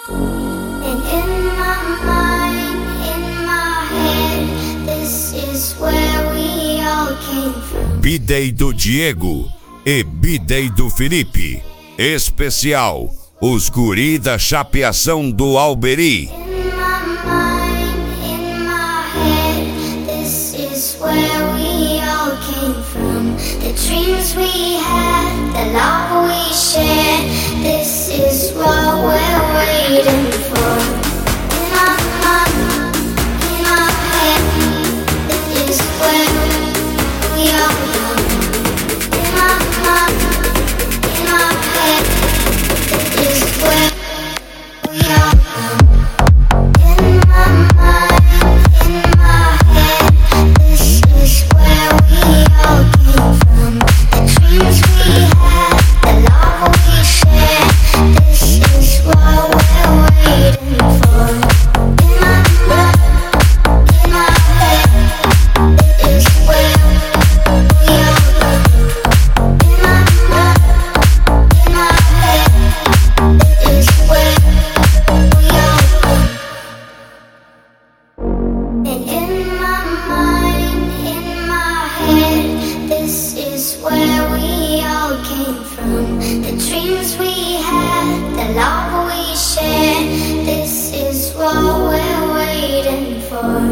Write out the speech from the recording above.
And in my mind, in my head, this is where we all came from. B-Day do Diego e B-Day do Felipe. Especial, os guri da chapeação do Alberi. In my mind, in my head, this is where we all came from. The dreams we had, the love we shared, this is what we're waiting for. In my mind, in my head, this is where we all come. In my mind, in my head, this is where we all come. In my mind, in my head, this is where we all came from. The dreams we had, the love we shared, this is what we're waiting for. In my mind, in my head, this is where we all come. In my mind, in my head, this is where we all come. And in my mind, in my head, this is where we all came from. The dreams we had, the love we shared, this is what we're waiting for.